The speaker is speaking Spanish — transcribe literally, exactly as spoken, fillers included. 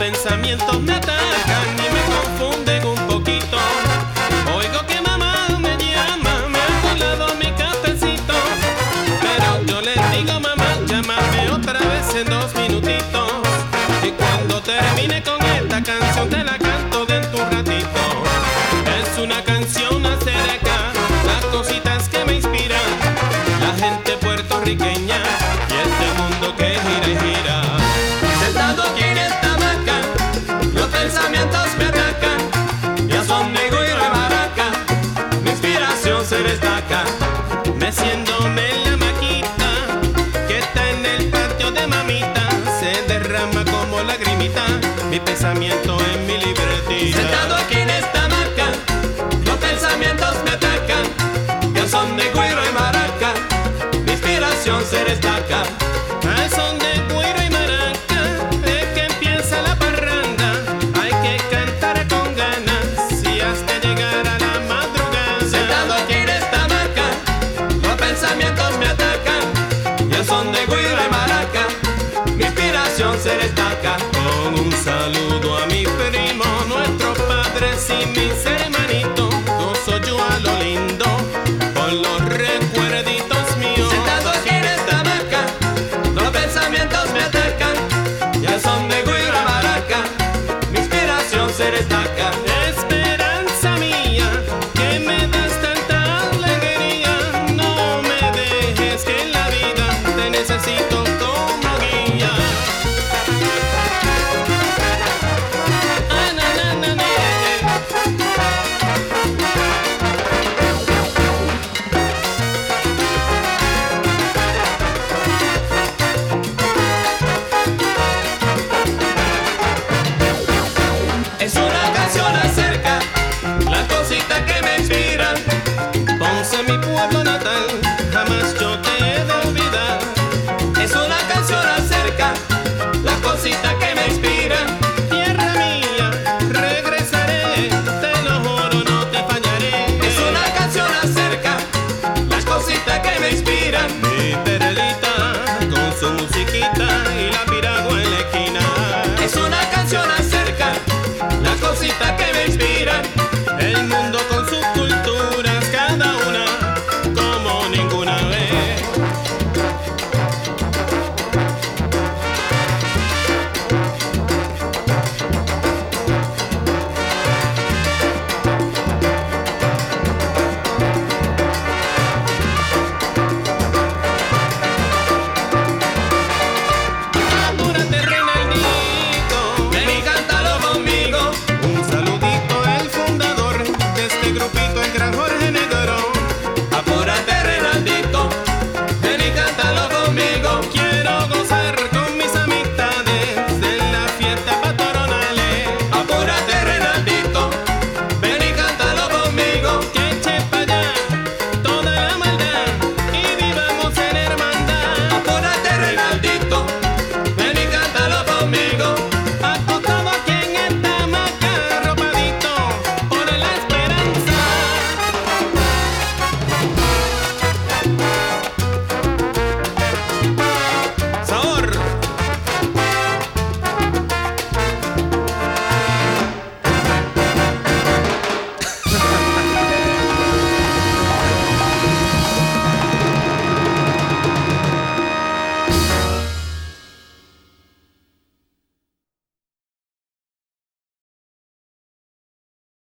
pensamientos me atacan y me confunden un poquito. Oigo que mamá me llama, me ha colado mi cafecito, pero yo le digo mamá, llámame otra vez en dos minutitos. Y cuando termine con esta canción te la canto dentro un ratito. Es una canción acerca las cositas que me inspiran, la gente puertorriqueña y este mundo que gira y gira. Sentado aquí en esta hamaca, los pensamientos me atacan, ya son de güiro y maraca, mi inspiración se destaca, meciéndome en la maquita que está en el patio de mamita, se derrama como lagrimita mi pensamiento en mi libretita. Sentado aquí en esta hamaca, los pensamientos me atacan, ya son de güiro y maraca, mi inspiración se destaca. Al son de güiro y maraca, de que empieza la parranda, hay que cantar con ganas y hasta llegar a la madrugada. Sentado aquí en esta hamaca, los pensamientos me atacan, ya son de güiro y maraca, mi inspiración se destaca. Con un saludo a mi primo, nuestros padres y mis hermanos.